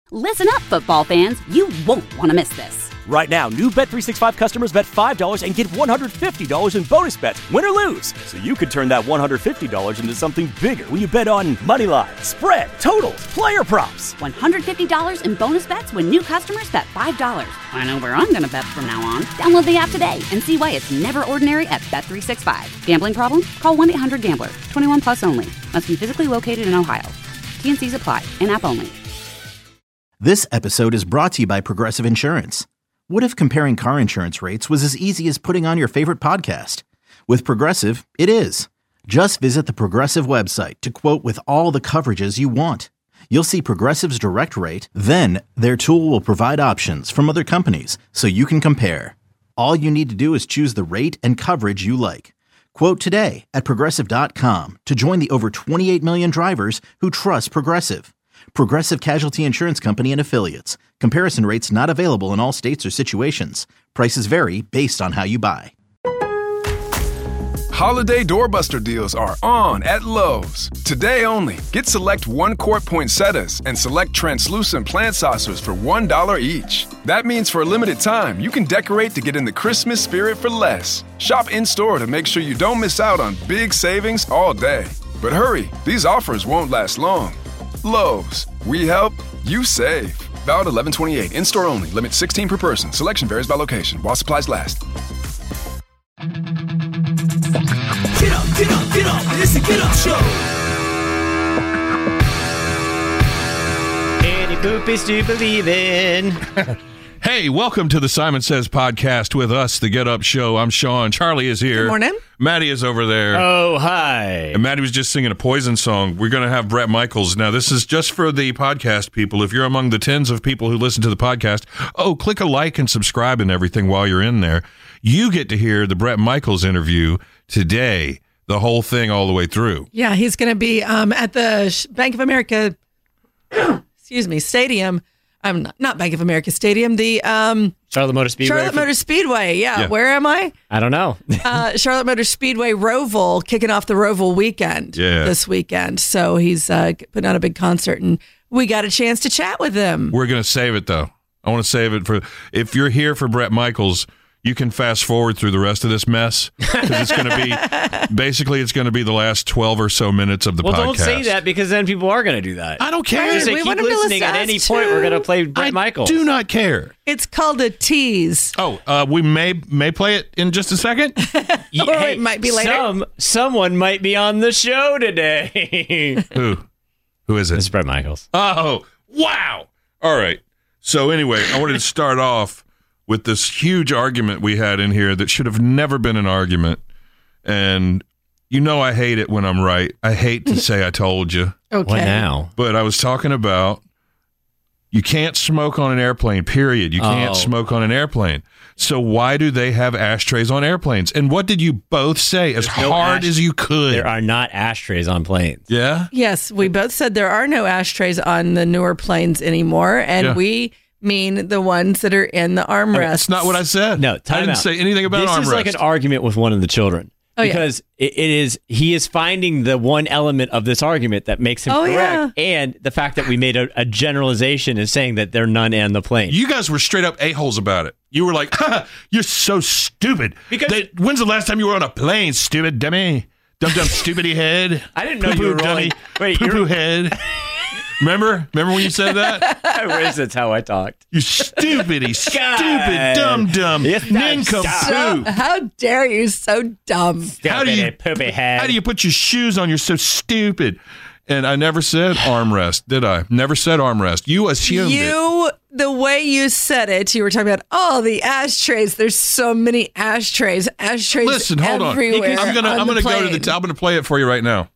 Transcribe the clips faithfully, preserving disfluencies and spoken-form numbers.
Listen up, football fans. You won't want to miss this. Right now, new Bet three sixty-five customers bet five dollars and get one hundred fifty dollars in bonus bets, win or lose. So you could turn that one hundred fifty dollars into something bigger when you bet on money line, spread, totals, player props. one hundred fifty dollars in bonus bets when new customers bet five dollars. I know where I'm going to bet from now on. Download the app today and see why it's never ordinary at Bet three sixty-five. Gambling problem? Call one eight hundred gambler. twenty-one plus only. Must be physically located in Ohio. T and C's apply. In-app only. This episode is brought to you by Progressive Insurance. What if comparing car insurance rates was as easy as putting on your favorite podcast? With Progressive, it is. Just visit the Progressive website to quote with all the coverages you want. You'll see Progressive's direct rate, then their tool will provide options from other companies so you can compare. All you need to do is choose the rate and coverage you like. Quote today at Progressive dot com to join the over twenty-eight million drivers who trust Progressive. Progressive Casualty Insurance Company and Affiliates. Comparison rates not available in all states or situations. Prices vary based on how you buy. Holiday doorbuster deals are on at Lowe's. Today only, get select one-quart poinsettias and select translucent plant saucers for one dollar each. That means for a limited time, you can decorate to get in the Christmas spirit for less. Shop in-store to make sure you don't miss out on big savings all day. But hurry, these offers won't last long. Lowe's. We help, you save. Valid eleven twenty-eight. In-store only. Limit sixteen per person. Selection varies by location. While supplies last. Get up, get up, get up. It's a Get Up Show. Any poopies do believe in. Hey, welcome to the Simon Says podcast with us, the Get Up Show. I'm Sean. Charlie is here. Good morning. Maddie is over there. Oh, hi. And Maddie was just singing a Poison song. We're going to have Bret Michaels. Now, this is just for the podcast people. If you're among the tens of people who listen to the podcast, oh, click a like and subscribe and everything while you're in there. You get to hear the Bret Michaels interview today, the whole thing all the way through. Yeah, he's going to be um, at the Bank of America, excuse me, stadium. I'm not, not Bank of America Stadium, the um, Charlotte Motor Speedway. Charlotte Motor Speedway, yeah. yeah. Where am I? I don't know. uh, Charlotte Motor Speedway Roval, kicking off the Roval weekend yeah. this weekend. So he's uh, putting on a big concert, and we got a chance to chat with him. We're going to save it, though. I want to save it for, if you're here for Bret Michaels, you can fast forward through the rest of this mess, because it's going to be, basically, it's going to be the last twelve or so minutes of the well, podcast. Well, don't say that, because then people are going to do that. I don't care. Right, Say, we keep want him to listening. listen At any to point, us, we're going to play Bret I Michaels. do not care. It's called a tease. Oh, uh, we may may play it in just a second. Yeah, or hey, it might be later. Some, someone might be on the show today. Who? Who is it? It's Bret Michaels. Oh, wow. All right. So anyway, I wanted to start off with this huge argument we had in here that should have never been an argument. And you know I hate it when I'm right. I hate to say I told you. Okay. What now? But I was talking about you can't smoke on an airplane, period. You can't Oh. smoke on an airplane. So why do they have ashtrays on airplanes? And what did you both say as There's no hard ash- as you could? There are not ashtrays on planes. Yeah? Yes, we both said there are no ashtrays on the newer planes anymore, and Yeah. we mean the ones that are in the armrests. That's not what I said. No, I time didn't out. say anything about This armrest. is like an argument with one of the children. Oh, yeah. because it, it is he is finding the one element of this argument that makes him Oh, correct, and the fact that we made a, a generalization is saying that they're none on the plane. You guys were straight up a-holes about it. You were like, ha, you're so stupid. Because- They, when's the last time you were on a plane, stupid dummy? Dumb-dumb stupidy head. I didn't know Poo-poo you were dummy. rolling. Wait, Poo-poo you're- head. Remember? Remember when you said that? I wish that's how I talked. You stupidity, stupid, God. dumb-dumb, Yes, nincompoop. So, how dare you? So dumb. How do you- Stupid poopy head. How do you put your shoes on? You're so stupid. And I never said armrest, did I? Never said armrest. You assumed it. You, the way you said it, you were talking about, oh, the ashtrays. There's so many ashtrays. Ashtrays Listen, hold on. everywhere. I'm gonna on I'm the gonna go to plane. the t- I'm gonna play it for you right now.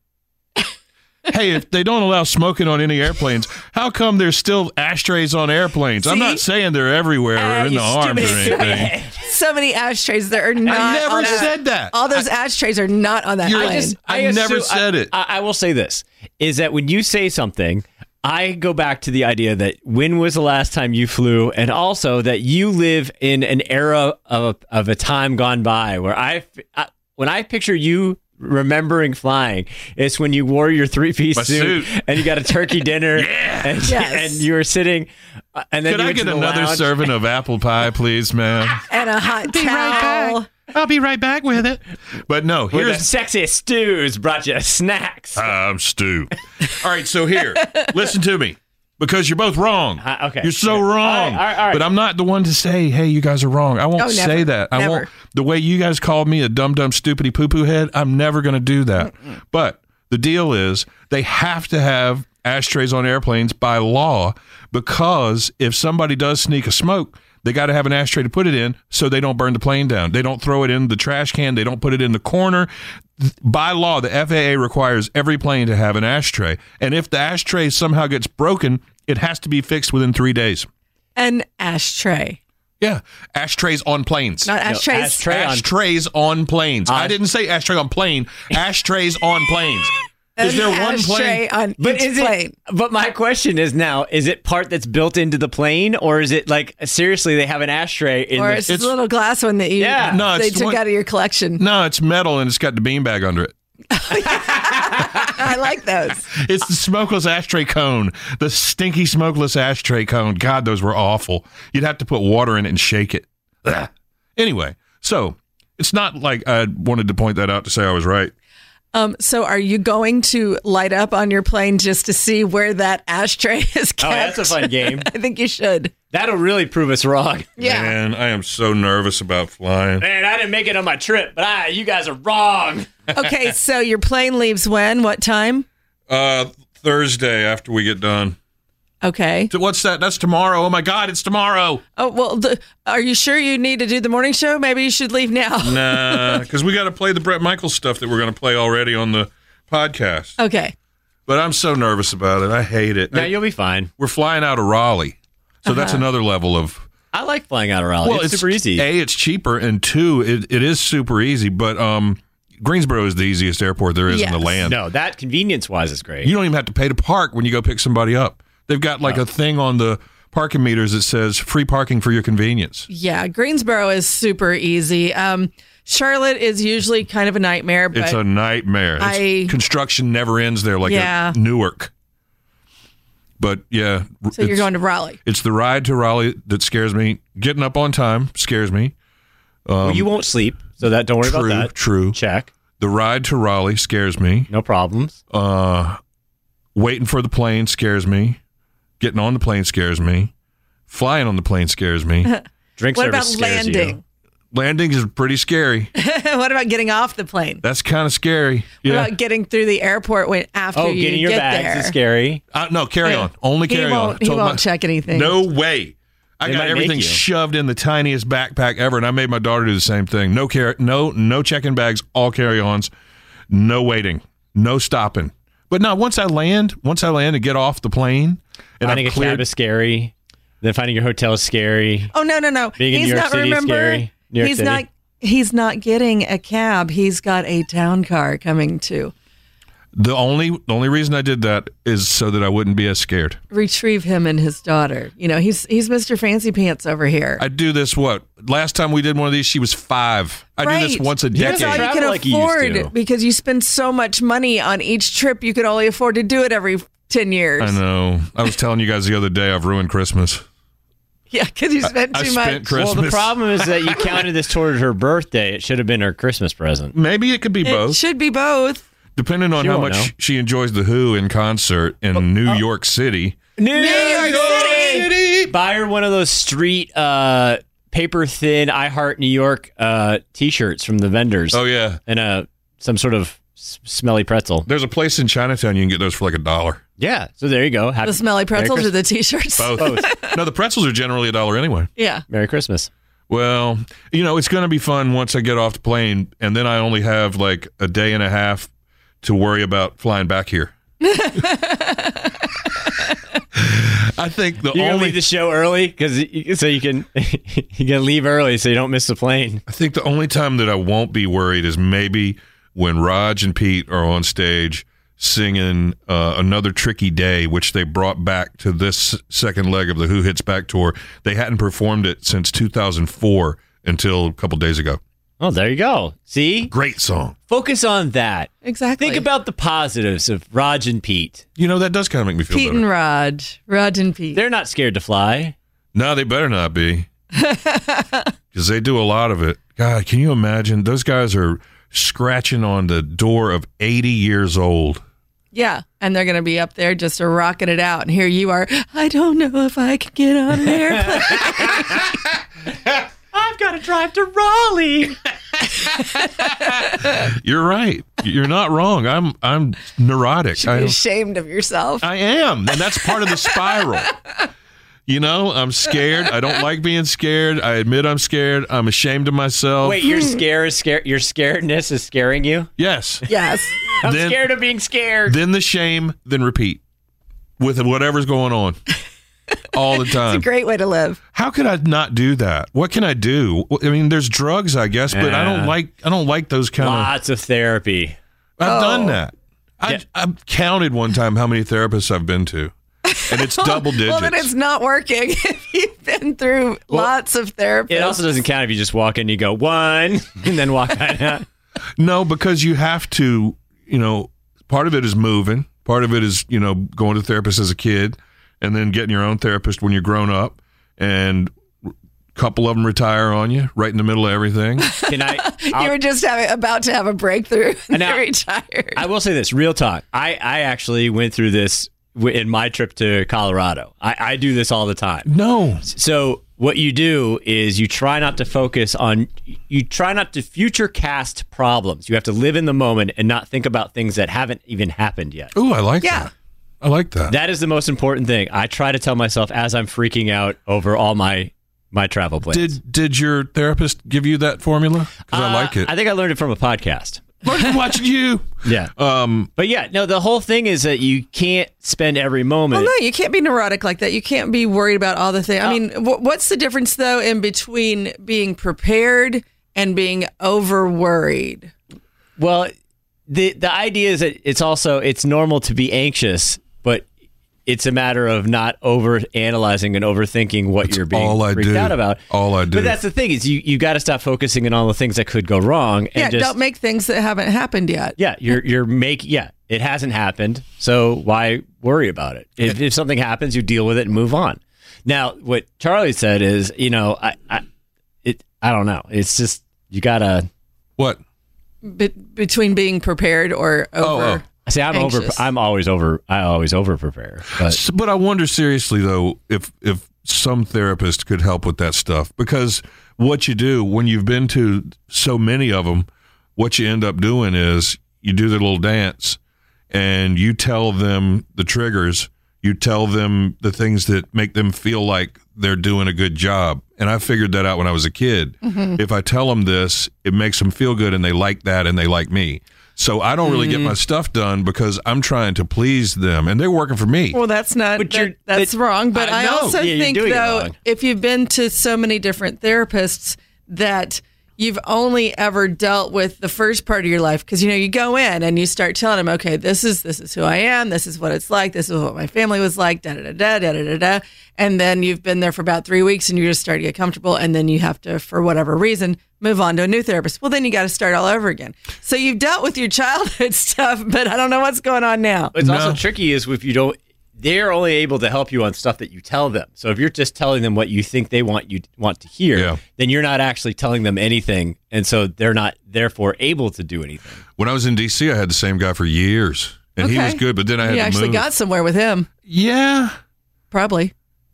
Hey, if they don't allow smoking on any airplanes, how come there's still ashtrays on airplanes? I'm See? not saying they're everywhere Ah, or in you the arms or stupid anything. So many ashtrays that are not. I never on that- said that. All those ashtrays are not on that You're- plane. I just- I never said it. I, I will say this, is that when you say something, I go back to the idea that when was the last time you flew, and also that you live in an era of, of a time gone by where I, I when I picture you remembering flying. It's when you wore your three-piece My suit, suit. and you got a turkey dinner, Yeah. and, Yes. and you were sitting, uh, and then Could you I went get to the another lounge. serving of apple pie, please, man? And a hot towel. I'll be right back with it. But no, Where the here's sexiest stews brought you snacks. I'm Stu. All right, so here, listen to me. Because you're both wrong. Uh, okay. You're so Okay. wrong. All right, all right, all right. But I'm not the one to say, hey, you guys are wrong. I won't Oh, say never. that. I Never. won't. The way you guys called me a dumb, dumb, stupidity poo poo head, I'm never going to do that. Mm-mm. But the deal is they have to have ashtrays on airplanes by law because if somebody does sneak a smoke, they got to have an ashtray to put it in so they don't burn the plane down. They don't throw it in the trash can. They don't put it in the corner. By law, the F A A requires every plane to have an ashtray. And if the ashtray somehow gets broken, it has to be fixed within three days. An ashtray. Yeah. Ashtrays on planes. Not ashtrays. ashtray on- Ashtrays on planes. I didn't say ashtray on plane. Ashtrays on planes. Is An there one ashtray plane? on But each is plane. it? But my question is now: is it part that's built into the plane, or is it like seriously they have an ashtray in Or the? it's, a little glass one that you Yeah. No, they it's took one- out of your collection. No, it's metal and it's got the beanbag under it. I like those. It's the smokeless ashtray cone. The stinky smokeless ashtray cone. God, those were awful. You'd have to put water in it and shake it. Ugh. Anyway, so it's not like I wanted to point that out to say I was right. Um, so are you going to light up on your plane just to see where that ashtray is kept? Oh, that's a fun game. I think you should. That'll really prove us wrong. Yeah. Man, I am so nervous about flying. Man, I didn't make it on my trip, but I, you guys are wrong. Okay, so your plane leaves when? What time? Uh, Thursday after we get done. Okay. So what's that? That's tomorrow. Oh my God, it's tomorrow. Oh, well, the, are you sure you need to do the morning show? Maybe you should leave now. Nah, because we got to play the Bret Michaels stuff that we're going to play already on the podcast. Okay. But I'm so nervous about it. I hate it. No, I- you'll be fine. we're flying out of Raleigh, so that's another level of. I like flying out of Raleigh. it's, super easy. A, it's cheaper, and two, it, it is super easy. But um, Greensboro is the easiest airport there is in Yes. the land. no, that convenience-wise is great. You don't even have to pay to park when you go pick somebody up. They've got like a thing on the parking meters that says free parking for your convenience. Yeah, Greensboro is super easy. Um, Charlotte is usually kind of a nightmare, but It's a nightmare. It's- I- construction never ends there like Yeah. at Newark. But yeah, so you're it's- going to Raleigh. It's the ride to Raleigh that scares me. Getting up on time scares me. well, you won't sleep, so that don't worry True, about that. true. Check. The ride to Raleigh scares me. No problems. Uh, waiting for the plane scares me. Getting on the plane scares me. Flying on the plane scares me. Drink What service about scares landing? you. Landing is pretty scary. What about getting off the plane? That's kind of scary. What Yeah. about getting through the airport when after Oh, you getting your get bags there? is scary. Uh, no, carry on. Only He carry on. won't, he Told won't my- check anything. No way. I They got might make everything you. shoved in the tiniest backpack ever, and I made my daughter do the same thing. No car- no, no checking bags, all carry-ons. No waiting, no stopping. But no, once I land, once I land and get off the plane, and Finding I've a cleared, cab is scary. Then finding your hotel is scary. Oh no, no, no. Being in he's New York not City is remember. scary. New York he's City. not he's not getting a cab. He's got a town car coming to the only the only reason I did that is so that I wouldn't be as scared. retrieve him and his daughter. You know, he's he's Mister Fancy Pants over here. I do this. What last time we did one of these, she was five. I do this Right. once a That's all decade. you Travel can like you used afford to. because you spend so much money on each trip. You could only afford to do it every ten years. I know. I was telling you guys the other day I've ruined Christmas. Yeah, because you spent I too spent much. Christmas. Well, the problem is that you counted this toward her birthday. It should have been her Christmas present. Maybe it could be It both. should be both. Depending on She how won't much know. she enjoys the Who in concert in New York City. New York City! Buy her one of those street, uh, paper thin I Heart New York uh, t-shirts from the vendors. Oh yeah, And uh, some sort of s- smelly pretzel. there's a place in Chinatown you can get those for like a dollar. Yeah. So there you go. Happy, The smelly pretzels Merry or the t-shirts? Both. No, the pretzels are generally a dollar anyway. Yeah. Merry Christmas. Well, you know, it's going to be fun once I get off the plane, and then I only have like a day and a half to worry about flying back here. I think the You're gonna only leave the show early because so you can you can leave early so you don't miss the plane. I think the only time that I won't be worried is maybe when Raj and Pete are on stage singing uh, Another Tricky Day, which they brought back to this second leg of the Who Hits Back tour. They hadn't performed it since two thousand four until a couple days ago. Oh, there you go. See? Great song. Focus on that. Exactly. Think about the positives of Raj and Pete. You know, that does kind of make me feel Pete better. and Raj. Raj and Pete. They're not scared to fly. No, they better not be. Because they do a lot of it. God, can you imagine? Those guys are scratching on the door of eighty years old. Yeah, and they're going to be up there just rocking it out. And here you are, I don't know if I can get on an airplane. I've got to drive to Raleigh. You're right. You're not wrong. I'm I'm neurotic. Should be I, ashamed of yourself. I am. And that's part of the spiral. You know, I'm scared. I don't like being scared. I admit I'm scared. I'm ashamed of myself. Wait, your scare is scare. Your scaredness is scaring you. Yes. Yes. I'm Then- scared of being scared. Then the shame, then repeat with whatever's going on all the It's a time. great way to live. How could I not do that? What can I do? I mean, there's drugs, I guess, but I don't Yeah. like I don't like those kind of. Lots of therapy. I've Oh. done that. I Yeah. I've counted one time how many therapists I've been to, and it's double digits. Well, then it's not working if you've been through lots of therapists. It also doesn't count if you just walk in and you go one and then walk out. No, because you have to, you know, part of it is moving. Part of it is, you know, going to therapist as a kid and then getting your own therapist when you're grown up. And a couple of them retire on you right in the middle of everything. Can I? you I'll- were just having, about to have a breakthrough and now- you're retired. I will say this, real talk. I, I actually went through this w- in my trip to Colorado. I, I do this all the time. No. So what you do is you try not to focus on, you try not to future cast problems. You have to live in the moment and not think about things that haven't even happened yet. Ooh, I like Yeah. that. I like that. That is the most important thing. I try to tell myself as I'm freaking out over all my my travel plans. Did did your therapist give you that formula? Because I Uh, like it. I think I learned it from a podcast. I'm watching you. Yeah. Um, But yeah, no, the whole thing is that you can't spend every moment. Well, no, you can't be neurotic like that. You can't be worried about all the things. I Oh. mean, wh- what's the difference, though, in between being prepared and being over worried? Well, the the idea is that it's also it's normal to be anxious, but it's a matter of not over analyzing and overthinking what That's you're being all I freaked do. out about. All I do. But that's the thing is you you got to stop focusing on all the things that could go wrong and Yeah, just don't make things that haven't happened yet. yeah you're you're make yeah it hasn't happened, so why worry about it? If if something happens, you deal with it and move on. Now, what Charlie said is, you know, I I it I don't know. It's just you gotta. what? Be- between being prepared or over. Oh, oh. See, I'm over. Anxious. I'm always over. I always over prepare. But S- But I wonder seriously though if if some therapist could help with that stuff, because what you do when you've been to so many of them, what you end up doing is you do the little dance and you tell them the triggers, you tell them the things that make them feel like they're doing a good job. And I figured that out when I was a kid. If I tell them this, it makes them feel good and they like that and they like me. So I don't really get my stuff done because I'm trying to please them and they're working for me. Well, that's not, But that- you're- that's that- wrong. But I I, know. also Yeah, you're think, doing it though, wrong. if you've been to so many different therapists that you've only ever dealt with the first part of your life, because, you know, you go in and you start telling them, okay, this is this is who I am. This is what it's like. This is what my family was like, da, da, da, da, da, da, da, da. And then you've been there for about three weeks and you're just starting to get comfortable. And then you have to, for whatever reason, move on to a new therapist. Well, then you got to start all over again. So you've dealt with your childhood stuff, but I don't know what's going on now. it's No. also tricky is if you don't. They're only able to help you on stuff that you tell them. So if you're just telling them what you think they want you want to hear, Yeah. then you're not actually telling them anything, and so they're not therefore able to do anything. When I was in D C, I had the same guy for years and he Okay. was good, but then I had You to actually move. got somewhere with him, yeah. probably.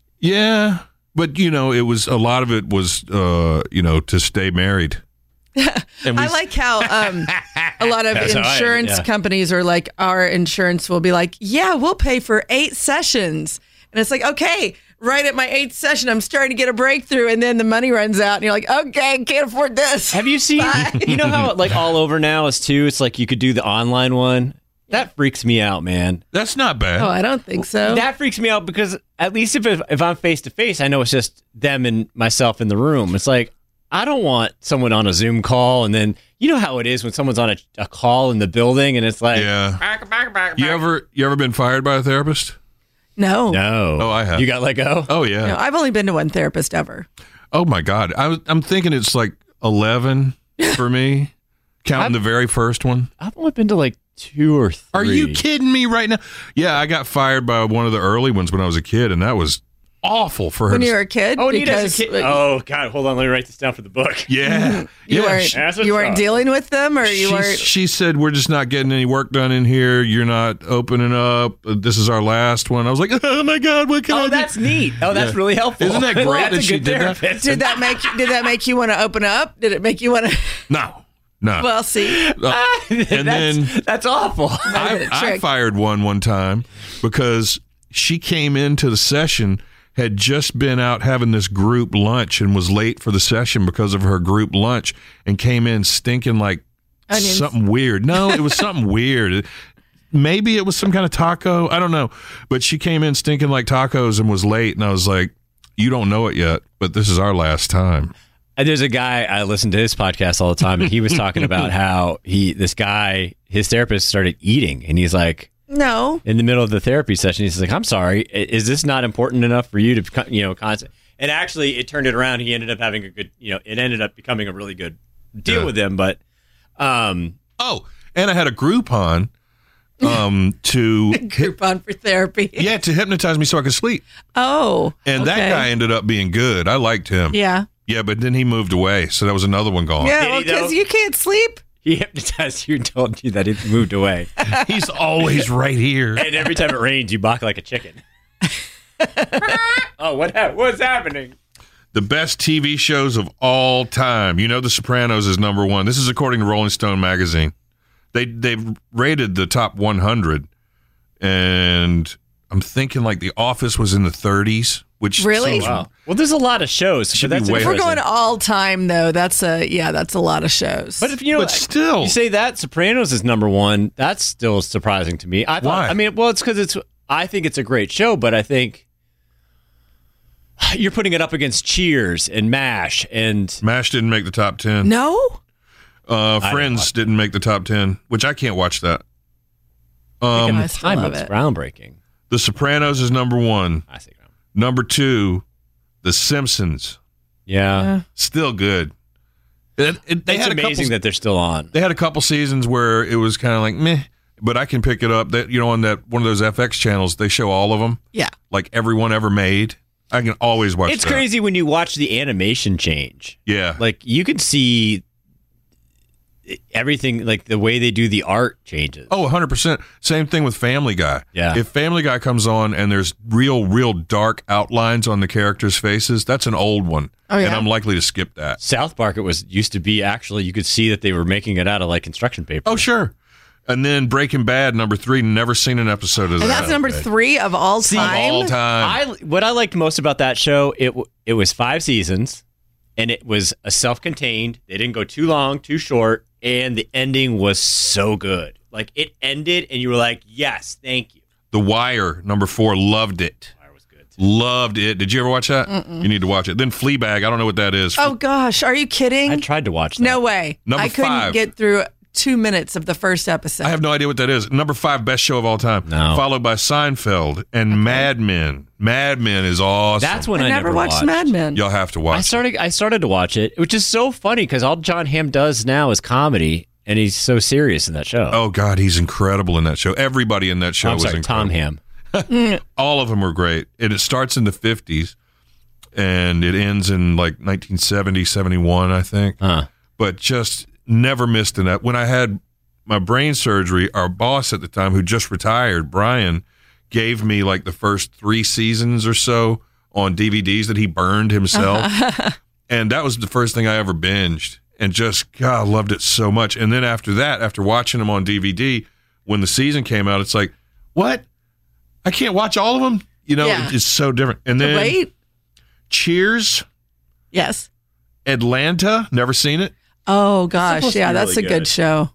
Yeah. But, you know, it was a lot of it was, uh, you know, to stay married. And we- I like how um, a lot of That's how I- insurance yeah. companies are like, our insurance will be like, yeah, we'll pay for eight sessions. And it's like, okay, right at my eighth session, I'm starting to get a breakthrough. And then the money runs out and you're like, okay, can't afford this. Have you seen? You know how like all over now is too. It's like you could do the online one. That freaks me out, man. That's not bad. Oh, I don't think so. That freaks me out because at least if if I'm face to face, I know it's just them and myself in the room. It's like I don't want someone on a Zoom call and then you know how it is when someone's on a, a call in the building and it's like yeah. You ever you ever been fired by a therapist? no. no. Oh, I have. You got let go? Oh yeah. No, I've only been to one therapist ever. Oh my God. I was, I'm thinking it's like eleven for me, counting the very first one. I've only been to like two or three. Are you kidding me right now? Yeah, I got fired by one of the early ones when I was a kid, and that was awful for her. When to you were a kid? Oh, Anita, because as a kid. Oh, God, hold on. Let me write this down for the book. Yeah. you yeah. weren't, That's what's you weren't up. dealing with them, or you she, weren't. she said, we're just not getting any work done in here. You're not opening up. This is our last one. I was like, oh, my God, what can I Oh, do? that's neat. Oh, that's Yeah. really helpful. Isn't that great That's that a she good did that? therapist. Did that make Did that make you want to open up? Did it make you want to? No. No. Well, see, and that's, then that's awful. I, I trick. fired one one time because she came into the session, had just been out having this group lunch and was late for the session because of her group lunch, and came in stinking like Onions. something weird. No, it was something weird. Maybe it was some kind of taco. I don't know. But she came in stinking like tacos and was late, and I was like, you don't know it yet, but this is our last time. And there's a guy, I listen to his podcast all the time, and he was talking about how he, this guy, his therapist started eating, and he's like, no. in the middle of the therapy session, he's like, I'm sorry, i- is this not important enough for you to, co- you know, constant? And actually, it turned it around. He ended up having a good, you know, it ended up becoming a really good deal Yeah. with him. But, um, Oh, and I had a Groupon um, to Groupon for therapy. yeah to hypnotize me so I could sleep. Oh. And that okay. guy ended up being good. I liked him. Yeah. Yeah, but then he moved away, so that was another one gone. Yeah, Did he, because though? you can't sleep. he hypnotized you and told you that he moved away. He's always right here. And every time it rains, you balk like a chicken. oh, what hap- what's happening? The best T V shows of all time. You know, The Sopranos is number one. This is according to Rolling Stone magazine. They they've rated the top one hundred, and I'm thinking like The Office was in the thirties, which Really? seems- Wow. Well, there's a lot of shows. Should but that's be way If we're interesting. going all time, though, that's a yeah, that's a lot of shows. But if you know, But still. you say that Sopranos is number one. That's still surprising to me. I thought, Why? I mean, well, it's because it's. I think it's a great show, but I think you're putting it up against Cheers and MASH and MASH didn't make the top ten. no, Uh, didn't Friends watch didn't make the top ten, which I can't watch that. I think Um, at I the still time love it was it. groundbreaking. The Sopranos is number one. I say ground. Number two, The Simpsons. Yeah, Still good. It, it, they it's had amazing a couple, that they're still on. they had a couple seasons where it was kind of like meh, but I can pick it up. That you know, on that one of those F X channels, they show all of them, yeah, like everyone ever made. I can always watch. It's that. crazy when you watch the animation change. Yeah, Like you can see everything, like the way they do the art changes. oh, one hundred percent. Same thing with Family Guy. Yeah. If Family Guy comes on and there's real, real dark outlines on the characters' faces, that's an old one, Oh, yeah. and I'm likely to skip that. South Park, it was used to be actually you could see that they were making it out of like construction paper. Oh, sure. And then Breaking Bad, number three. Never seen an episode of and that. that's number three of all See, time. all time. I what I liked most about that show it w- it was five seasons, and it was a self-contained. They didn't go too long, too short, and the ending was so good. Like it ended, and you were like, "Yes, thank you." The Wire, number four. Loved it. Fire was good. Loved it. Did you ever watch that? Mm-mm. You need to watch it. Then Fleabag. I don't know what that is. Oh gosh, are you kidding? I tried to watch that. no way. Number I couldn't five. get through two minutes of the first episode. I have no idea what that is. Number five, best show of all time. No. Followed by Seinfeld and Mad Men. Mad Men is awesome. That's when I, I never watched Mad Men. Y'all have to watch I started. I started to watch it, which is so funny because all John Hamm does now is comedy, and he's so serious in that show. it. Oh, God, he's incredible in that show. Everybody in that show I'm was sorry, incredible. Tom Hamm. All of them were great. And it starts in the fifties and it ends in like nineteen seventy, seventy-one, I think. Huh. But just never missed an ep. When I had my brain surgery, our boss at the time, who just retired, Brian, gave me like the first three seasons or so on D V Ds that he burned himself. And that was the first thing I ever binged. And just, God, I loved it so much. And then after that, after watching them on D V D, when the season came out, it's like, what? I can't watch all of them? You know, Yeah. it's so different. And then Wait. Cheers, Yes. Atlanta, never seen it. Oh gosh, supposed to yeah, be that's really a good good. show.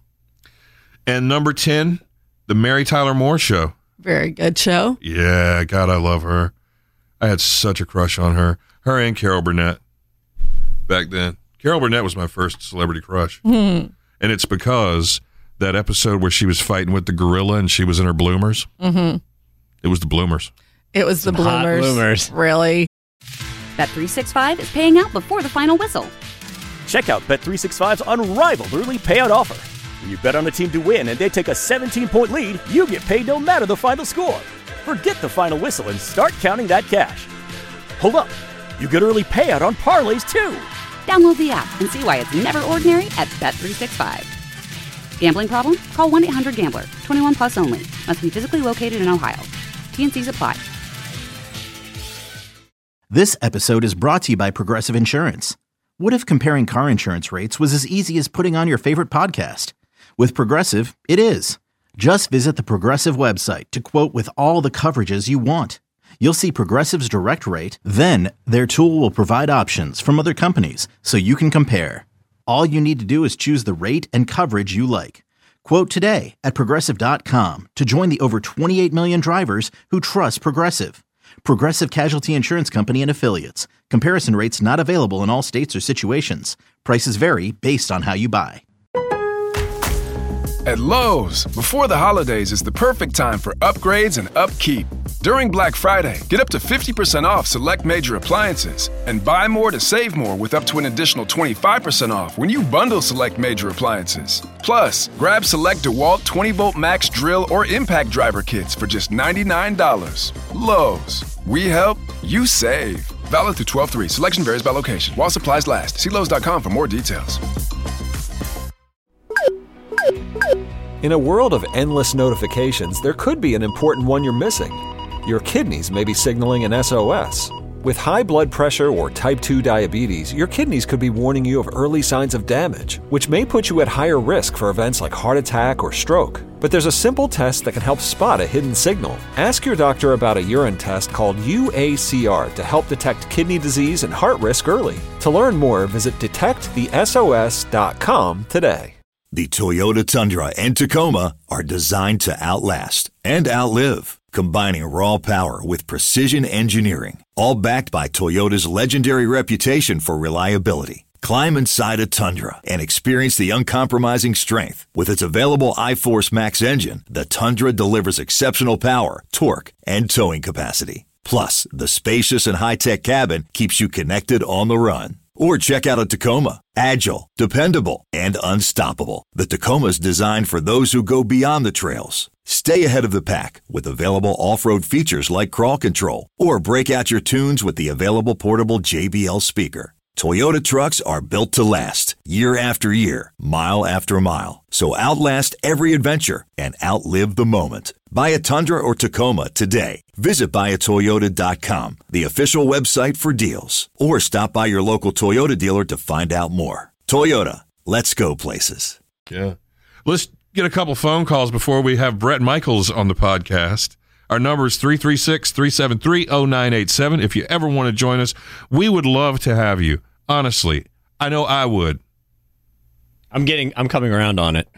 And number ten, The Mary Tyler Moore Show. Very good show. Yeah, God, I love her. I had such a crush on her. Her and Carol Burnett back then. Carol Burnett was my first celebrity crush. Hmm. And it's because that episode where she was fighting with the gorilla and she was in her bloomers. Mm-hmm. It was the bloomers. It was the Some hot bloomers. bloomers. Really? Bet three sixty-five is paying out before the final whistle. Check out Bet three sixty-five's unrivaled early payout offer. When you bet on a team to win and they take a seventeen-point lead, you get paid no matter the final score. Forget the final whistle and start counting that cash. Hold up. You get early payout on parlays, too. Download the app and see why it's never ordinary at Bet three sixty-five. Gambling problem? Call one eight hundred gambler. twenty-one plus only. Must be physically located in Ohio. T and C's apply. This episode is brought to you by Progressive Insurance. What if comparing car insurance rates was as easy as putting on your favorite podcast? With Progressive, it is. Just visit the Progressive website to quote with all the coverages you want. You'll see Progressive's direct rate, then their tool will provide options from other companies so you can compare. All you need to do is choose the rate and coverage you like. Quote today at Progressive dot com to join the over twenty-eight million drivers who trust Progressive. Progressive Casualty Insurance Company and Affiliates. Comparison rates not available in all states or situations. Prices vary based on how you buy. At Lowe's, before the holidays is the perfect time for upgrades and upkeep. During Black Friday, get up to fifty percent off select major appliances and buy more to save more with up to an additional twenty-five percent off when you bundle select major appliances. Plus, grab select DeWalt twenty volt max drill or impact driver kits for just ninety-nine dollars. Lowe's, we help, you save. Valid through twelve three. Selection varies by location. While supplies last. See Lowe's dot com for more details. In a world of endless notifications, there could be an important one you're missing. Your kidneys may be signaling an S O S. With high blood pressure or type two diabetes, your kidneys could be warning you of early signs of damage, which may put you at higher risk for events like heart attack or stroke. But there's a simple test that can help spot a hidden signal. Ask your doctor about a urine test called U A C R to help detect kidney disease and heart risk early. To learn more, visit detect the S O S dot com today. The Toyota Tundra and Tacoma are designed to outlast and outlive, combining raw power with precision engineering, all backed by Toyota's legendary reputation for reliability. Climb inside a Tundra and experience the uncompromising strength. With its available iForce Max engine, the Tundra delivers exceptional power, torque, and towing capacity. Plus, the spacious and high-tech cabin keeps you connected on the run. Or check out a Tacoma. Agile, dependable, and unstoppable. The Tacoma's designed for those who go beyond the trails. Stay ahead of the pack with available off-road features like crawl control. Or break out your tunes with the available portable J B L speaker. Toyota trucks are built to last, year after year, mile after mile. So outlast every adventure and outlive the moment. Buy a Tundra or Tacoma today. Visit buy a toyota dot com, the official website for deals. Or stop by your local Toyota dealer to find out more. Toyota, let's go places. Yeah. Let's get a couple phone calls before we have Bret Michaels on the podcast. Our number is three three six, three seven three, zero nine eight seven. If you ever want to join us, we would love to have you. Honestly, I know I would. I'm getting, I'm coming around on it.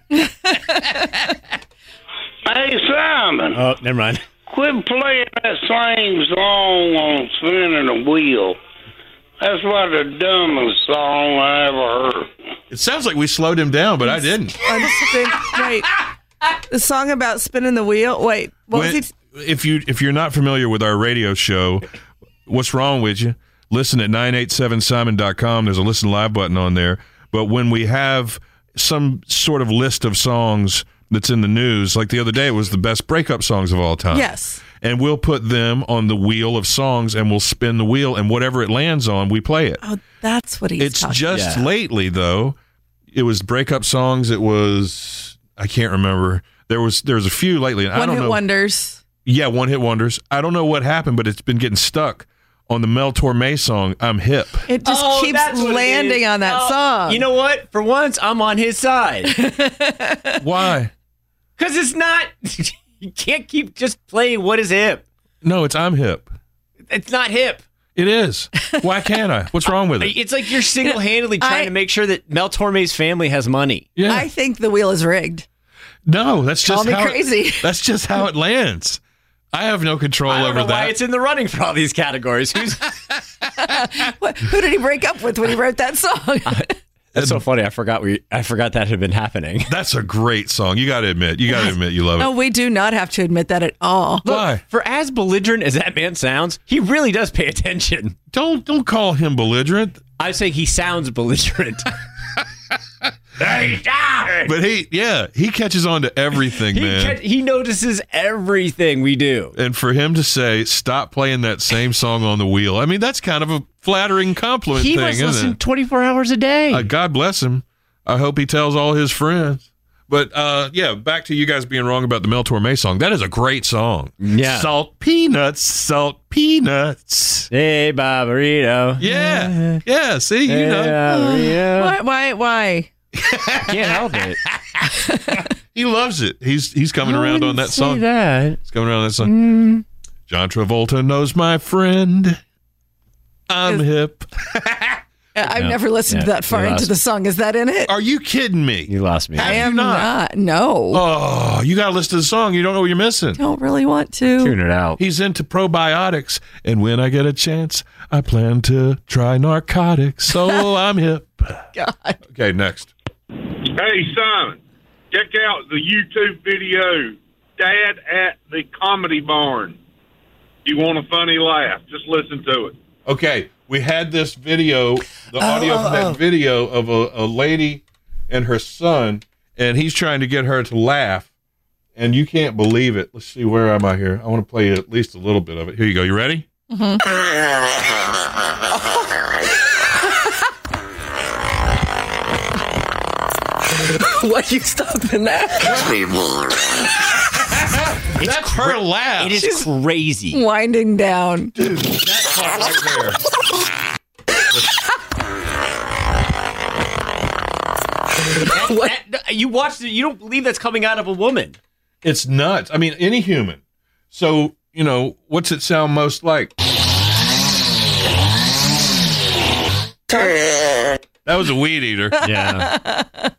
Hey, Simon. Oh, never mind. Quit playing that same song on spinning the wheel. That's about the dumbest song I ever heard. It sounds like we slowed him down, but I didn't. Wait, the song about spinning the wheel? Wait, what when, was he? If, you, if you're not familiar with our radio show, What's Wrong With You? Listen at nine eight seven simon dot com. There's a listen live button on there. But when we have some sort of list of songs that's in the news, like the other day, it was the best breakup songs of all time. Yes. And we'll put them on the wheel of songs, and we'll spin the wheel, and whatever it lands on, we play it. Oh, that's what he's It's talking just yeah. lately, though, it was breakup songs. It was, I can't remember. There was there's a few lately. And I One don't hit know. wonders. Yeah, one hit wonders. I don't know what happened, but it's been getting stuck on the Mel Torme song, I'm Hip. It just Oh, keeps that's what it landing is. on that Oh, song. You know what? For once, I'm on his side. Why? Because it's not, you can't keep just playing what is hip. No, it's I'm Hip. It's not hip. It is. Why can't I? What's wrong with it? It's like you're single-handedly trying I- to make sure that Mel Torme's family has money. Yeah. I think the wheel is rigged. No, that's Call just me how crazy. It, that's just how it lands. I have no control I don't over know that. why it's in the running for all these categories. Who's What, who did he break up with when he wrote that song? That's so funny. I forgot we. I forgot that had been happening. That's a great song. You got to admit. You got to admit you love it. No, we do not have to admit that at all. Why? For as belligerent as that man sounds, he really does pay attention. Don't don't call him belligerent. I say he sounds belligerent. But he, yeah, he catches on to everything, he man. Ca- he notices everything we do. And for him to say, stop playing that same song on the wheel, I mean, that's kind of a flattering compliment He thing, must isn't listen it? twenty-four hours a day. Uh, God bless him. I hope he tells all his friends. But, uh, yeah, back to you guys being wrong about the Mel Torme song. That is a great song. Yeah. Salt peanuts, salt peanuts. Hey, Barbarito. Yeah. Yeah, see, you Hey, know. Barbarito. Why? Why? Why? Can't help it. He loves it. He's he's coming I around didn't on that say song. That. He's coming around on that song. Mm. John Travolta knows my friend. I'm Is- hip. I've No. never listened Yeah, that far you into lost the song. Is that in it? Are you kidding me? You lost me. I you am not? not. No. Oh, you got to listen to the song. You don't know what you're missing. Don't really want to. Tune it out. He's into probiotics, and when I get a chance, I plan to try narcotics. So I'm hip. God. Okay, next. Hey, Simon, check out the YouTube video, Dad at the Comedy Barn. You want a funny laugh, just listen to it. Okay, we had this video, the audio oh, from that oh. video of a, a lady and her son, and he's trying to get her to laugh, and you can't believe it. Let's see, where am I here? I want to play at least a little bit of it. Here you go. You ready? Mm-hmm. Why are you stopping that? That's her laugh. It is crazy. Winding down. Dude, that part right there. That- that- you watched it. You don't believe that's coming out of a woman. It's nuts. I mean, any human. So, you know, what's it sound most like? That was a weed eater. Yeah.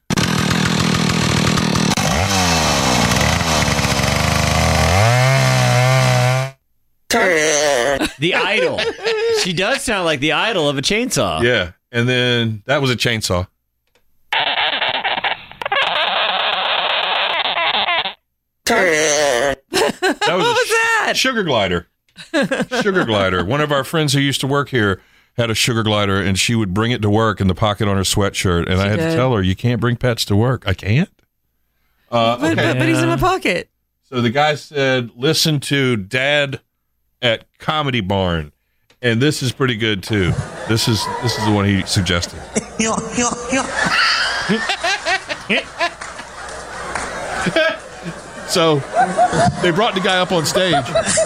The idol. She does sound like the idol of a chainsaw. Yeah. And then that was a chainsaw. That was, What was that? Sugar glider. Sugar glider. One of our friends who used to work here had a sugar glider, and she would bring it to work in the pocket on her sweatshirt. And I had did. to tell her, you can't bring pets to work. I can't. Uh, But, okay. but, but he's in my pocket. So the guy said, listen to Dad at Comedy Barn. And this is pretty good too. This is this is the one he suggested. So they brought the guy up on stage.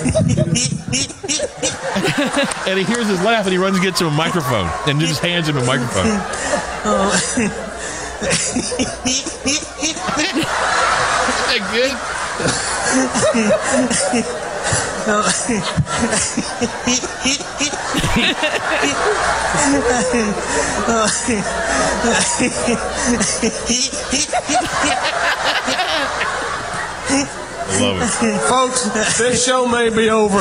And he hears his laugh and he runs and gets him a microphone and just hands him a microphone. Isn't that good? I love it. Folks, this show may be over.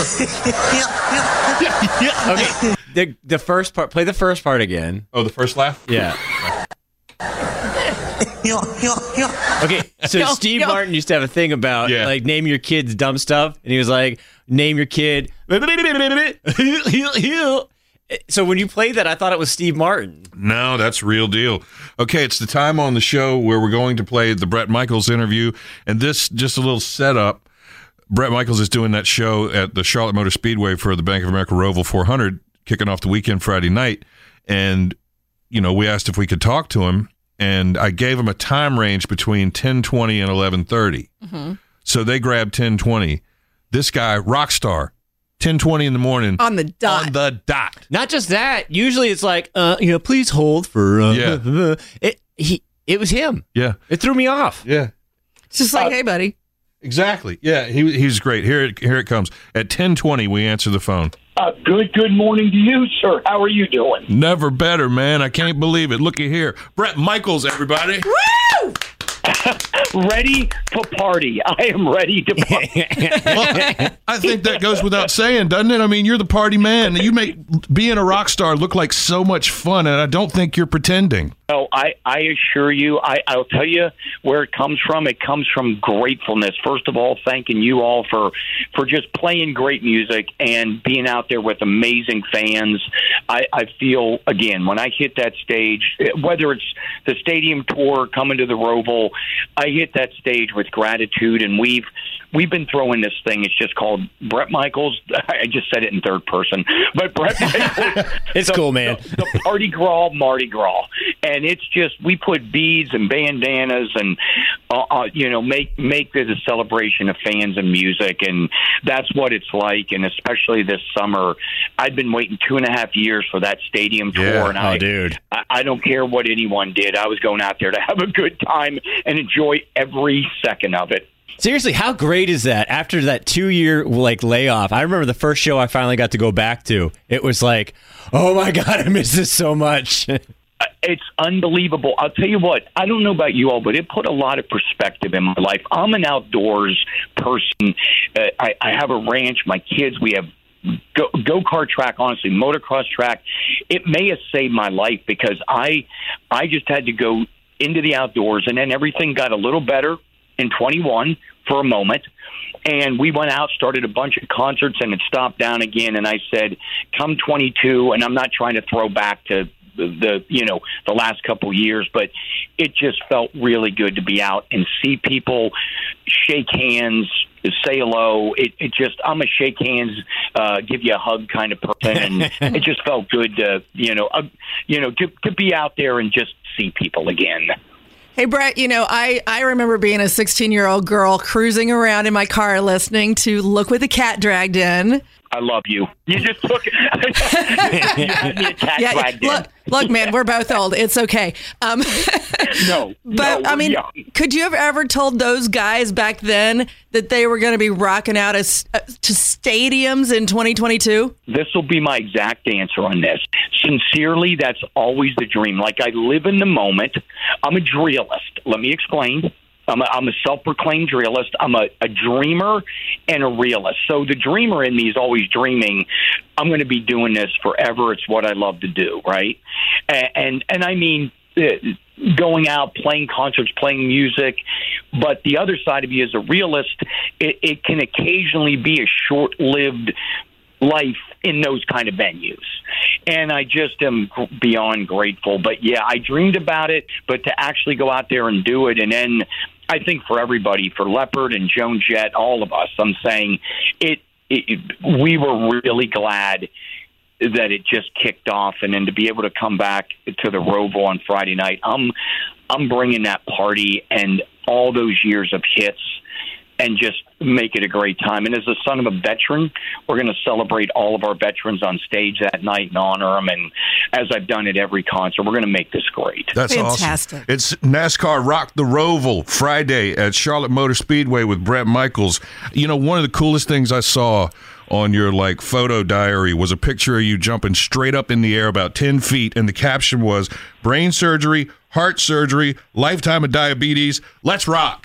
Okay. The the first part. Play the first part again. Oh, the first laugh? Yeah. Okay, so Yo, Steve yo. Martin used to have a thing about Yeah. like name your kids dumb stuff, and he was like, name your kid. So when you played that, I thought it was Steve Martin. No, that's real deal. Okay, it's the time on the show where we're going to play the Bret Michaels interview, and this just a little setup. Bret Michaels is doing that show at the Charlotte Motor Speedway for the Bank of America Roval four hundred, kicking off the weekend Friday night, and you know we asked if we could talk to him, and I gave him a time range between ten twenty and eleven thirty. Mm-hmm. So they grabbed ten twenty. This guy, rock star, ten twenty in the morning. On the dot. On the dot. Not just that. Usually it's like, uh, you know, please hold for. Uh, Yeah. It he. It was him. Yeah. It threw me off. Yeah. It's just like, hey, buddy. Exactly. Yeah, he he's great. Here it here it comes. At ten twenty, we answer the phone. Uh, good, good morning to you, sir. How are you doing? Never better, man. I can't believe it. Looky here. Bret Michaels, everybody. Woo! Ready to party. I am ready to party. Well, I think that goes without saying, doesn't it? I mean, you're the party man. You make being a rock star look like so much fun, and I don't think you're pretending. Oh, I, I assure you, I, I'll tell you where it comes from. It comes from gratefulness. First of all, thanking you all for, for just playing great music and being out there with amazing fans. I, I feel, again, when I hit that stage, whether it's the stadium tour, coming to the Roval, I hit that stage with gratitude, and we've we've been throwing this thing. It's just called Bret Michaels. I just said it in third person, but Bret Michaels. It's the, cool, man. The, the Party Gras, Mardi Gras. And it's just, we put beads and bandanas and, uh, uh, you know, make make this a celebration of fans and music. And that's what it's like. And especially this summer, I've been waiting two and a half years for that stadium tour. Yeah. And oh, I, dude. I, I don't care what anyone did. I was going out there to have a good time and enjoy every second of it. Seriously, how great is that? After that two-year like layoff, I remember the first show I finally got to go back to. It was like, oh my God, I miss this so much. It's unbelievable. I'll tell you what, I don't know about you all, but it put a lot of perspective in my life. I'm an outdoors person. Uh, I, I have a ranch. My kids, we have go, go-kart track, honestly, motocross track. It may have saved my life because I, I just had to go into the outdoors, and then everything got a little better in twenty-one for a moment. And we went out, started a bunch of concerts, and it stopped down again. And I said, come twenty-two, and I'm not trying to throw back to the, you know, the last couple years, but it just felt really good to be out and see people, shake hands, say hello. It, it just, I'm a shake hands, uh, give you a hug kind of person. And it just felt good to, you know, uh, you know, to, to be out there and just see people again. Hey, Bret, you know, I, I remember being a sixteen-year-old girl cruising around in my car listening to Look What the Cat Dragged In. I love you. You just took you had me a cat yeah, dragged look, in. look, man, we're both old. It's okay. Um, no, but no, I mean, young. could you have ever told those guys back then that they were going to be rocking out as, uh, to stadiums in twenty twenty-two? This will be my exact answer on this. Sincerely, that's always the dream. Like, I live in the moment. I'm a drealist. Let me explain. I'm a, I'm a self-proclaimed realist. I'm a, a dreamer and a realist. So the dreamer in me is always dreaming, I'm going to be doing this forever. It's what I love to do, right? And and, and I mean, uh, going out, playing concerts, playing music. But the other side of you as a realist, it, it can occasionally be a short-lived life in those kind of venues. And I just am beyond grateful. But yeah, I dreamed about it, but to actually go out there and do it, and then I think for everybody, for Leopard and Joan Jett, all of us, I'm saying it, it we were really glad that it just kicked off, and then to be able to come back to the Roval on Friday night, I'm I'm bringing that party and all those years of hits and just make it a great time. And as the son of a veteran, we're going to celebrate all of our veterans on stage that night and honor them. And as I've done at every concert, we're going to make this great. That's fantastic. Awesome. It's NASCAR Rock the Roval Friday at Charlotte Motor Speedway with Bret Michaels. You know, one of the coolest things I saw on your like photo diary was a picture of you jumping straight up in the air about ten feet, and the caption was brain surgery, heart surgery, lifetime of diabetes, let's rock.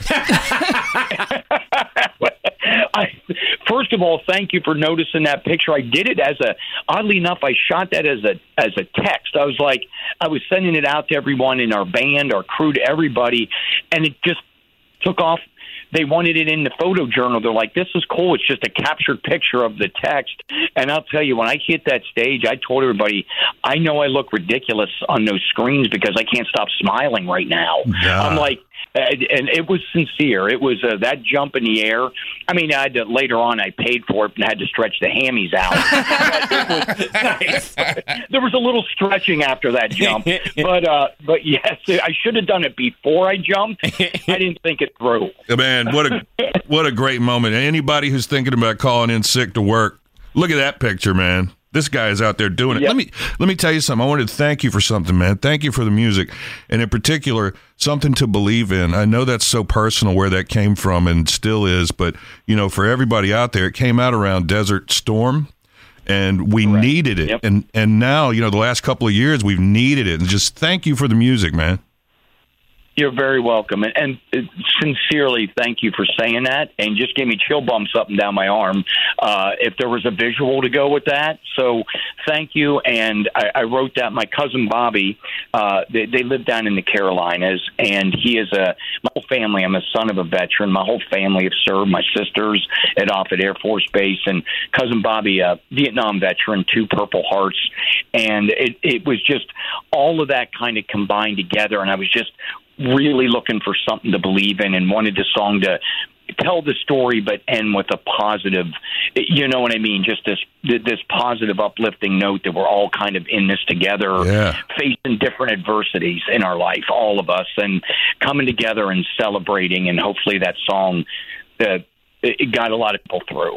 I, first of all, thank you for noticing that picture. I did it as a, oddly enough, I shot that as a as a text. I was like, I was sending it out to everyone in our band, our crew, to everybody, and it just took off. They wanted it in the photo journal. They're like, this is cool. It's just a captured picture of the text. And I'll tell you, when I hit that stage, I told everybody, I know I look ridiculous on those screens because I can't stop smiling right now. Yeah. I'm like, and it was sincere. It was uh, that jump in the air. I mean, I had to, later on, I paid for it and had to stretch the hammies out. But it was, nice. There was a little stretching after that jump. But uh, but yes, I should have done it before I jumped. I didn't think it through. Man, what a what a great moment. Anybody who's thinking about calling in sick to work, look at that picture, man. This guy is out there doing it. Yep. Let me let me tell you something. I wanted to thank you for something, man. Thank you for the music, and in particular, something to believe in. I know that's so personal where that came from and still is, but you know, for everybody out there, it came out around Desert Storm, and we Correct. needed it. Yep. And and now, you know, the last couple of years, we've needed it. And just thank you for the music, man. You're very welcome. And, and sincerely, thank you for saying that. And just gave me chill bumps up and down my arm uh, if there was a visual to go with that. So thank you. And I, I wrote that. My cousin Bobby, uh, they, they live down in the Carolinas, and he is a, my whole family, I'm a son of a veteran. My whole family have served. My sisters at Offutt Air Force Base, and cousin Bobby, a Vietnam veteran, two Purple Hearts. And it, it was just all of that kind of combined together. And I was just really looking for something to believe in and wanted the song to tell the story but end with a positive, you know what I mean, just this this positive, uplifting note that we're all kind of in this together, yeah. facing different adversities in our life, all of us, and coming together and celebrating, and hopefully that song uh, it got a lot of people through.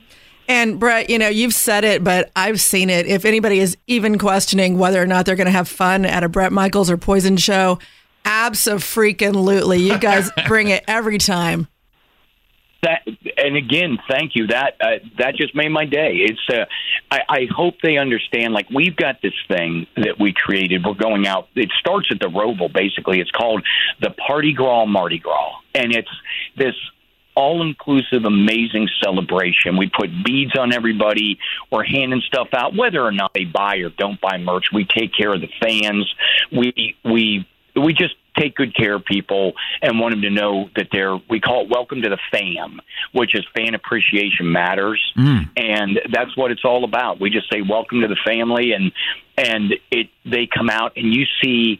And Brett, you know, you've said it, but I've seen it. If anybody is even questioning whether or not they're going to have fun at a Bret Michaels or Poison show, abso-freaking-lutely. You guys bring it every time. That, and again, thank you. That uh, that just made my day. It's. Uh, I, I hope they understand. Like, we've got this thing that we created. We're going out. It starts at the Roval. Basically, it's called the Party Gras Mardi Gras, and it's this all-inclusive, amazing celebration. We put beads on everybody. We're handing stuff out, whether or not they buy or don't buy merch. We take care of the fans. We we. We just take good care of people and want them to know that they're, we call it Welcome to the Fam, which is Fan Appreciation Matters. Mm. And that's what it's all about. We just say, welcome to the family. And, and it, they come out and you see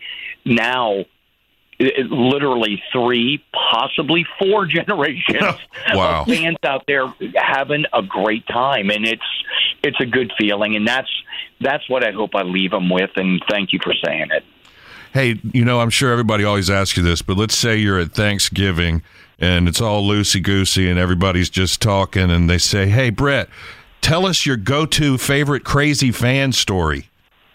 now it, literally three, possibly four generations wow. of fans out there having a great time. And it's, it's a good feeling. And that's, that's what I hope I leave them with. And thank you for saying it. Hey, you know, I'm sure everybody always asks you this, but let's say you're at Thanksgiving and it's all loosey-goosey and everybody's just talking and they say, hey, Brett, tell us your go-to favorite crazy fan story.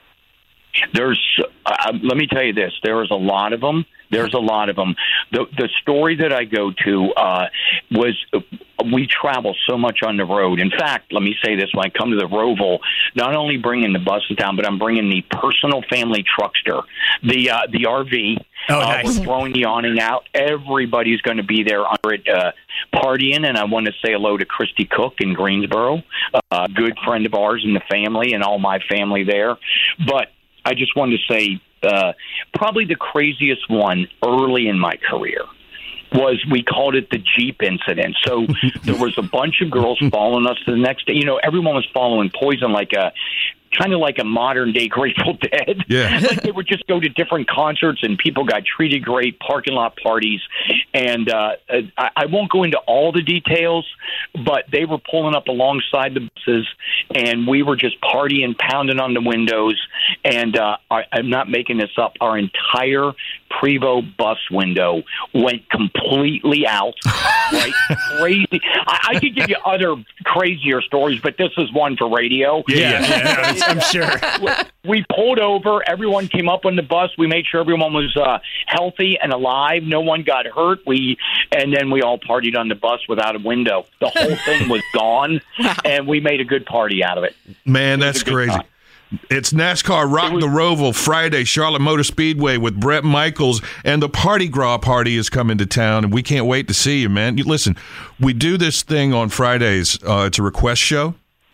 There's, uh, let me tell you this, there is a lot of them. There's a lot of them. The the story that I go to uh, was uh, we travel so much on the road. In fact, let me say this, when I come to the Roval, not only bringing the buses down, but I'm bringing the personal family truckster, the uh, the R V. Oh, uh, nice. We're throwing the awning out. Everybody's going to be there under it uh, partying, and I want to say hello to Christy Cook in Greensboro, a good friend of ours in the family and all my family there. But I just wanted to say uh, probably the craziest one early in my career was, we called it the Jeep incident. So there was a bunch of girls following us the next day. You know, everyone was following Poison like a kind of like a modern day Grateful Dead. Yeah. Like they would just go to different concerts and people got treated great, parking lot parties. And uh, I, I won't go into all the details, but they were pulling up alongside the buses and we were just partying, pounding on the windows. And uh, I, I'm not making this up. Our entire Prevost bus window went completely out. Right? Crazy. I, I could give you other crazier stories, but this is one for radio. Yeah, yeah, I'm sure. We pulled over. Everyone came up on the bus. We made sure everyone was uh, healthy and alive. No one got hurt. We and then we all partied on the bus without a window. The whole thing was gone, and we made a good party out of it. Man, that's crazy. Time. It's NASCAR Rock was, the Roval Friday, Charlotte Motor Speedway with Bret Michaels, and the Party Gras party is coming to town, and we can't wait to see you, man. You, listen, we do this thing on Fridays. Uh, it's a request show.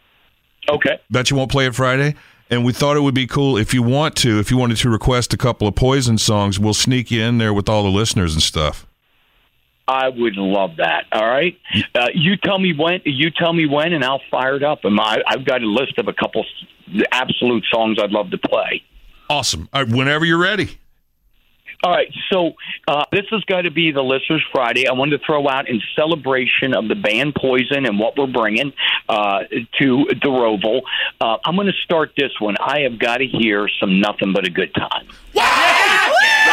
Okay. Bet you won't play it Friday. And we thought it would be cool if you want to, if you wanted to request a couple of Poison songs, we'll sneak you in there with all the listeners and stuff. I would love that. All right, uh, you tell me when. You tell me when, and I'll fire it up. And I, I've got a list of a couple absolute songs I'd love to play. Awesome. All right, whenever you're ready. All right, so uh, this has got to be the Listeners Friday. I wanted to throw out, in celebration of the band Poison and what we're bringing uh, to the Roval, uh, I'm going to start this one. I have got to hear some Nothing But a Good Time. Yeah!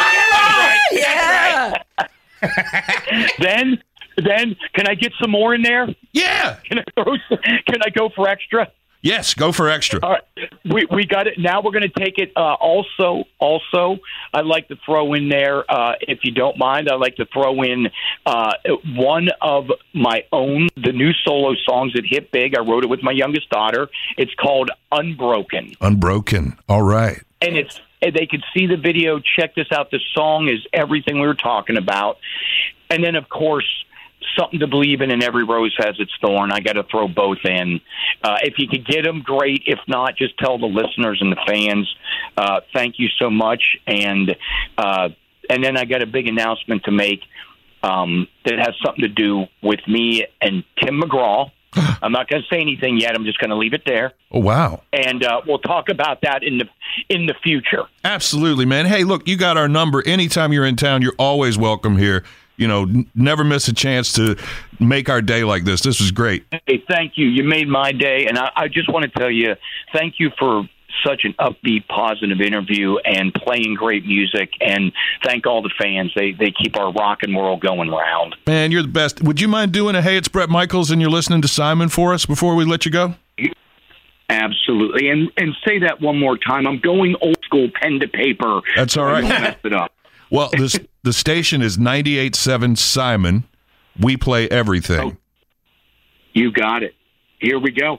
Yeah! then, then, can I get some more in there? Yeah. Can I, throw, can I go for extra? Yes, go for extra. All right, we we got it. Now we're going to take it. Uh, also, also, I'd like to throw in there, uh, if you don't mind, I'd like to throw in uh, one of my own, the new solo songs that hit big. I wrote it with my youngest daughter. It's called Unbroken. Unbroken. All right. And it's They could see the video. Check this out. The song is everything we were talking about. And then, of course, Something to Believe in and Every Rose Has Its Thorn. I got to throw both in. Uh, if you could get them, great. If not, just tell the listeners and the fans, uh, thank you so much. And uh, and then I got a big announcement to make um, that has something to do with me and Tim McGraw. I'm not going to say anything yet. I'm just going to leave it there. Oh, wow. And uh, we'll talk about that in the in the future. Absolutely, man. Hey, look, you got our number. Anytime you're in town, you're always welcome here. You know, n- never miss a chance to make our day like this. This was great. Hey, thank you. You made my day. And I, I just want to tell you, thank you for such an upbeat, positive interview and playing great music. And thank all the fans. They they keep our rock and world going round. Man, you're the best. Would you mind doing a Hey, It's Bret Michaels and you're listening to Simon for us before we let you go? Absolutely. And and say that one more time. I'm going old school, pen to paper. That's all right. I don't mess it up. Well, this, the station is ninety-eight point seven Simon. We play everything. Oh, you got it. Here we go.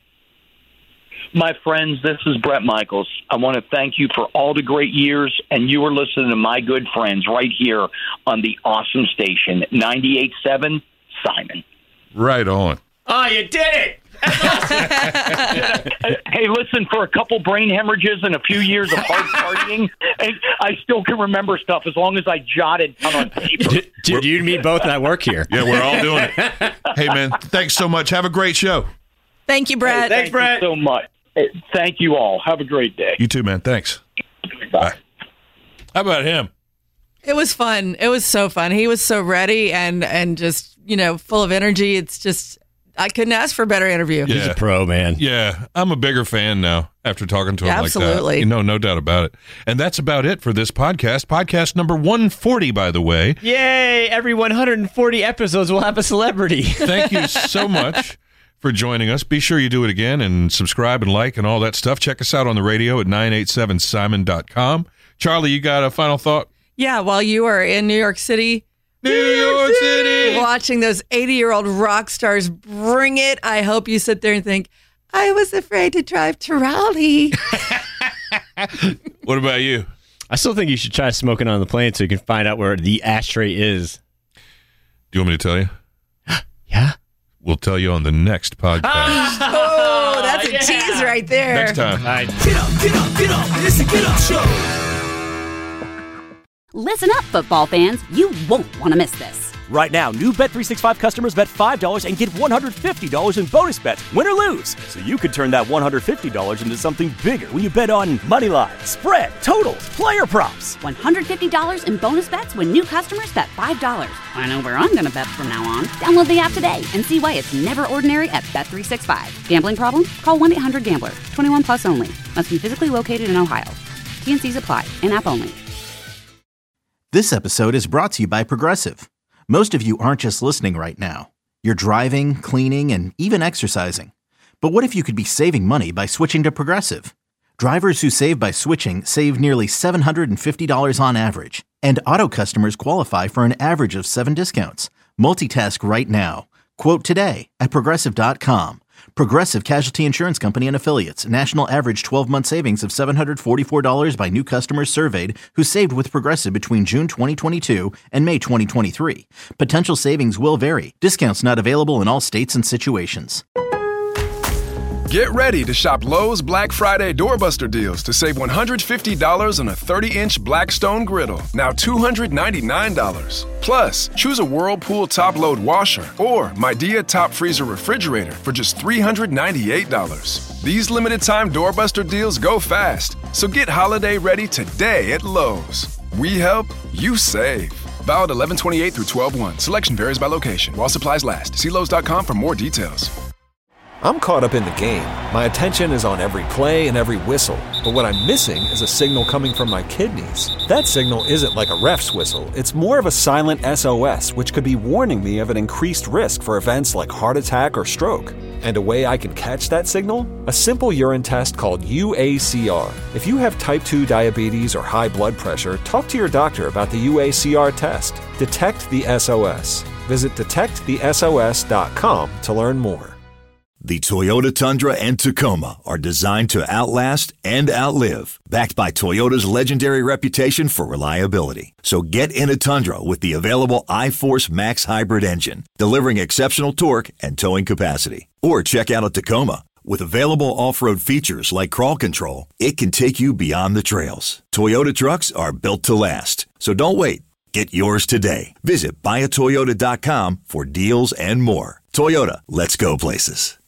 My friends, this is Bret Michaels. I want to thank you for all the great years, and you are listening to my good friends right here on the awesome station, ninety-eight point seven Simon. Right on. Oh, you did it! Hey, listen, for a couple brain hemorrhages and a few years of hard partying, I still can remember stuff as long as I jotted down on paper. Dude, you and me both, and I work here. Yeah, we're all doing it. Hey, man, thanks so much. Have a great show. Thank you, Brett. Hey, thanks, Brett. so much. Thank you all. Have a great day. You too, man. Thanks. Bye. How about him? It was fun. It was so fun. He was so ready and and just, you know, full of energy. It's just, I couldn't ask for a better interview. Yeah. He's a pro, man. Yeah, I'm a bigger fan now after talking to him Yeah, like that. absolutely. You know, no doubt about it. And that's about it for this podcast. Podcast number one forty, by the way. Yay! Every one hundred forty episodes will have a celebrity. Thank you so much for joining us. Be sure you do it again and subscribe and like and all that stuff. Check us out on the radio at nine eight seven simon dot com. Charlie, you got a final thought? Yeah, while you are in New York City, New York City, watching those eighty-year-old rock stars bring it, I hope you sit there and think, I was afraid to drive to Raleigh. What about you? I still think you should try smoking on the plane so you can find out where the ashtray is. Do you want me to tell you? Yeah. We'll tell you on the next podcast. Oh, that's a yeah. tease right there. Next time. I, Get up, get up, get up. It's a Get Up Show. Listen up, football fans. You won't want to miss this. Right now, new Bet three sixty-five customers bet five dollars and get one hundred fifty dollars in bonus bets, win or lose. So you could turn that one hundred fifty dollars into something bigger when you bet on money line, spread, totals, player props. one hundred fifty dollars in bonus bets when new customers bet five dollars. I know where I'm going to bet from now on. Download the app today and see why it's never ordinary at Bet three sixty-five. Gambling problem? Call one eight hundred gambler. twenty-one plus only. Must be physically located in Ohio. T N Cs apply. In-app only. This episode is brought to you by Progressive. Most of you aren't just listening right now. You're driving, cleaning, and even exercising. But what if you could be saving money by switching to Progressive? Drivers who save by switching save nearly seven hundred fifty dollars on average. And auto customers qualify for an average of seven discounts. Multitask right now. Quote today at Progressive dot com. Progressive Casualty Insurance Company and Affiliates. National average twelve-month savings of seven hundred forty-four dollars by new customers surveyed who saved with Progressive between June twenty twenty-two and May twenty twenty-three. Potential savings will vary. Discounts not available in all states and situations. Get ready to shop Lowe's Black Friday Doorbuster deals to save one hundred fifty dollars on a thirty-inch Blackstone griddle, now two hundred ninety-nine dollars. Plus, choose a Whirlpool top-load washer or Midea top freezer refrigerator for just three hundred ninety-eight dollars. These limited-time Doorbuster deals go fast, so get holiday ready today at Lowe's. We help, you save. Valid eleven twenty-eight through twelve one. Selection varies by location. While supplies last. See Lowe's dot com for more details. I'm caught up in the game. My attention is on every play and every whistle. But what I'm missing is a signal coming from my kidneys. That signal isn't like a ref's whistle. It's more of a silent S O S, which could be warning me of an increased risk for events like heart attack or stroke. And a way I can catch that signal? A simple urine test called U A C R. If you have type two diabetes or high blood pressure, talk to your doctor about the U A C R test. Detect the S O S. Visit detect the S O S dot com to learn more. The Toyota Tundra and Tacoma are designed to outlast and outlive, backed by Toyota's legendary reputation for reliability. So get in a Tundra with the available iForce Max hybrid engine, delivering exceptional torque and towing capacity. Or check out a Tacoma. With available off-road features like crawl control, it can take you beyond the trails. Toyota trucks are built to last. So don't wait. Get yours today. Visit buy a toyota dot com for deals and more. Toyota, let's go places.